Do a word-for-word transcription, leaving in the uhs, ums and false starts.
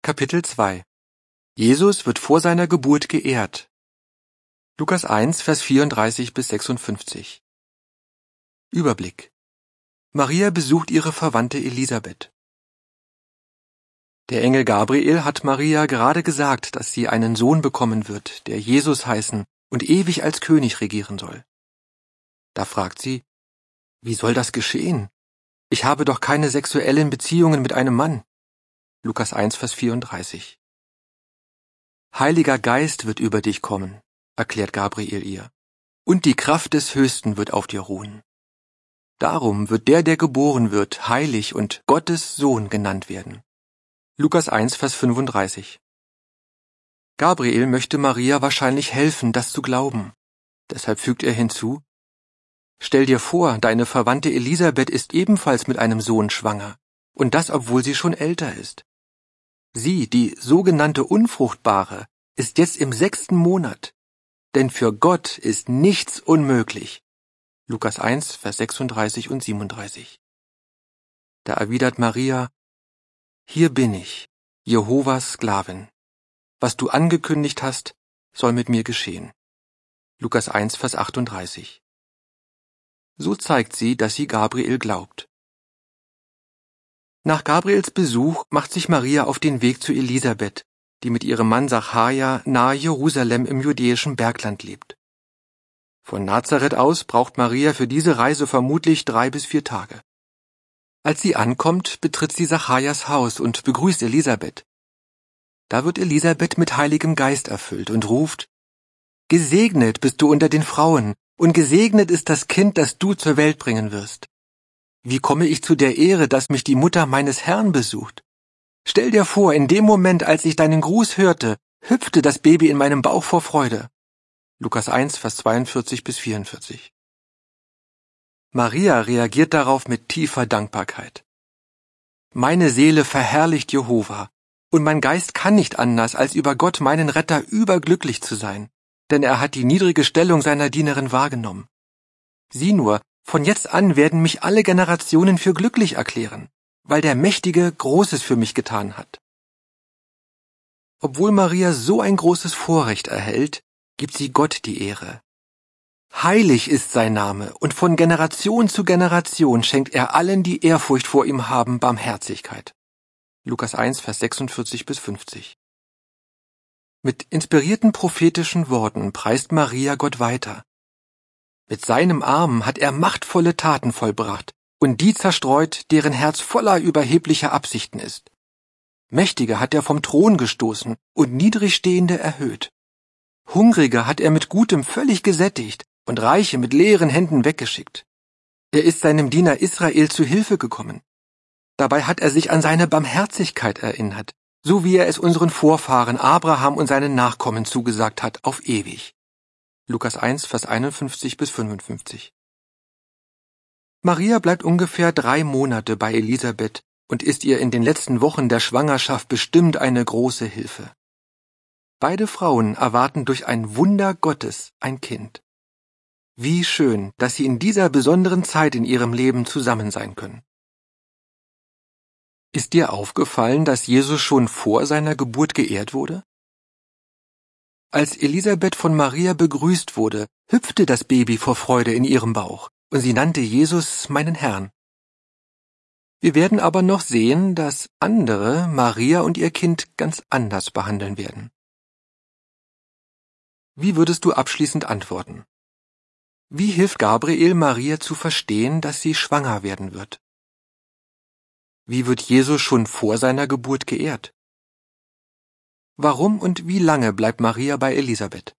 Kapitel zwei. Jesus wird vor seiner Geburt geehrt. Lukas eins, Vers vierunddreißig bis sechsundfünfzig. Überblick. Maria besucht ihre Verwandte Elisabeth. Der Engel Gabriel hat Maria gerade gesagt, dass sie einen Sohn bekommen wird, der Jesus heißen und ewig als König regieren soll. Da fragt sie, wie soll das geschehen? Ich habe doch keine sexuellen Beziehungen mit einem Mann. Lukas eins, Vers vierunddreißig. Heiliger Geist wird über dich kommen, erklärt Gabriel ihr, und die Kraft des Höchsten wird auf dir ruhen. Darum wird der, der geboren wird, heilig und Gottes Sohn genannt werden. Lukas eins, Vers fünfunddreißig. Gabriel möchte Maria wahrscheinlich helfen, das zu glauben. Deshalb fügt er hinzu, stell dir vor, deine Verwandte Elisabeth ist ebenfalls mit einem Sohn schwanger, und das, obwohl sie schon älter ist. Sie, die sogenannte Unfruchtbare, ist jetzt im sechsten Monat, denn für Gott ist nichts unmöglich. Lukas eins, Vers sechsunddreißig und siebenunddreißig. Da erwidert Maria, hier bin ich, Jehovas Sklavin. Was du angekündigt hast, soll mit mir geschehen. Lukas eins, Vers achtunddreißig. So zeigt sie, dass sie Gabriel glaubt. Nach Gabriels Besuch macht sich Maria auf den Weg zu Elisabeth, die mit ihrem Mann Sacharja nahe Jerusalem im judäischen Bergland lebt. Von Nazareth aus braucht Maria für diese Reise vermutlich drei bis vier Tage. Als sie ankommt, betritt sie Sacharjas Haus und begrüßt Elisabeth. Da wird Elisabeth mit Heiligem Geist erfüllt und ruft, Gesegnet bist du unter den Frauen, und gesegnet ist das Kind, das du zur Welt bringen wirst. Wie komme ich zu der Ehre, dass mich die Mutter meines Herrn besucht? Stell dir vor, in dem Moment, als ich deinen Gruß hörte, hüpfte das Baby in meinem Bauch vor Freude. Lukas eins, Vers zweiundvierzig bis vierundvierzig. Maria reagiert darauf mit tiefer Dankbarkeit. Meine Seele verherrlicht Jehova, und mein Geist kann nicht anders, als über Gott, meinen Retter, überglücklich zu sein, denn er hat die niedrige Stellung seiner Dienerin wahrgenommen. Sieh nur, von jetzt an werden mich alle Generationen für glücklich erklären, weil der Mächtige Großes für mich getan hat. Obwohl Maria so ein großes Vorrecht erhält, gibt sie Gott die Ehre. Heilig ist sein Name, und von Generation zu Generation schenkt er allen, die Ehrfurcht vor ihm haben, Barmherzigkeit. Lukas eins, Vers sechsundvierzig bis fünfzig. Mit inspirierten prophetischen Worten preist Maria Gott weiter. Mit seinem Arm hat er machtvolle Taten vollbracht und die zerstreut, deren Herz voller überheblicher Absichten ist. Mächtige hat er vom Thron gestoßen und Niedrigstehende erhöht. Hungrige hat er mit Gutem völlig gesättigt und Reiche mit leeren Händen weggeschickt. Er ist seinem Diener Israel zu Hilfe gekommen. Dabei hat er sich an seine Barmherzigkeit erinnert, so wie er es unseren Vorfahren Abraham und seinen Nachkommen zugesagt hat, auf ewig. Lukas eins, Vers einundfünfzig bis fünfundfünfzig. Maria bleibt ungefähr drei Monate bei Elisabeth und ist ihr in den letzten Wochen der Schwangerschaft bestimmt eine große Hilfe. Beide Frauen erwarten durch ein Wunder Gottes ein Kind. Wie schön, dass sie in dieser besonderen Zeit in ihrem Leben zusammen sein können. Ist dir aufgefallen, dass Jesus schon vor seiner Geburt geehrt wurde? Als Elisabeth von Maria begrüßt wurde, hüpfte das Baby vor Freude in ihrem Bauch, und sie nannte Jesus meinen Herrn. Wir werden aber noch sehen, dass andere Maria und ihr Kind ganz anders behandeln werden. Wie würdest du abschließend antworten? Wie hilft Gabriel Maria zu verstehen, dass sie schwanger werden wird? Wie wird Jesus schon vor seiner Geburt geehrt? Warum und wie lange bleibt Maria bei Elisabeth?